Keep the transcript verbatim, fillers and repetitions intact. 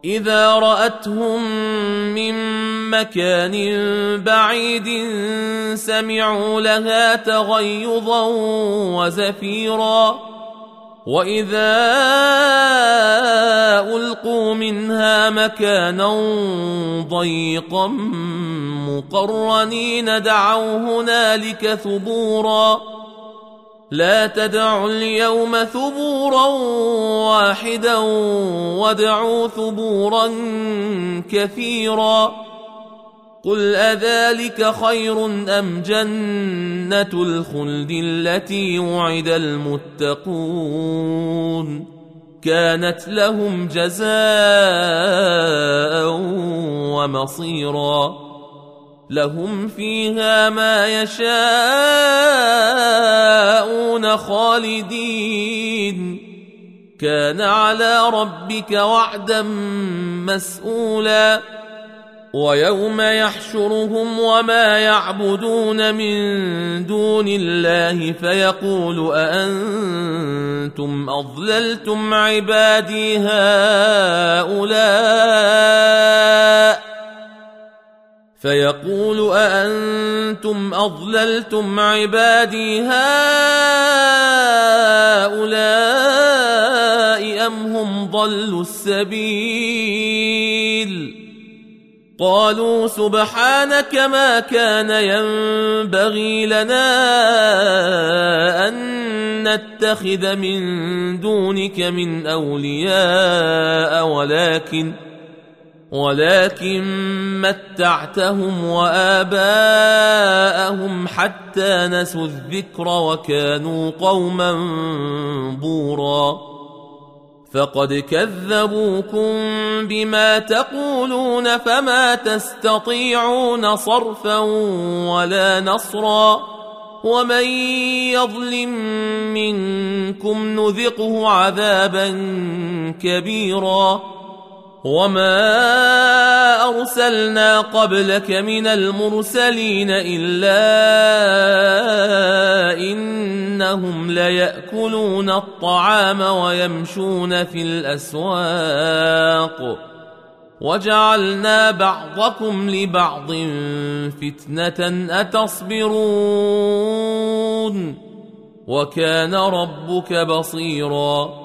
إذا رأتهم من مكان بعيد سمعوا لها تغيظا وزفيرا وإذا ألقوا منها مكانا ضيقا مقرنين دعوا هنالك ثبورا لا تدعوا اليوم ثبورا واحدا وادعوا ثبورا كثيرا قل أذلك خير أم جنة الخلد التي وعد المتقون كانت لهم جزاء ومصيرا لهم فيها ما يشاءون خالدين كان على ربك وعدا مسئولا ويوم يحشرهم وما يعبدون من دون الله فيقول أأنتم أضللتم عبادي هؤلاء فيقول أأنتم أضللتم عبادي هؤلاء أم هم ضلوا السبيل قالوا سبحانك ما كان ينبغي لنا أن نتخذ من دونك من أولياء ولكن ولكن متعتهم وآباءهم حتى نسوا الذكر وكانوا قوما بورا فقد كذبوكم بما تقولون فما تستطيعون صرفا ولا نصرا ومن يظلم منكم نذقه عذابا كبيرا وما أرسلنا قبلك من المرسلين إلا إنهم ليأكلون الطعام ويمشون في الأسواق وجعلنا بعضكم لبعض فتنة أتصبرون وكان ربك بصيراً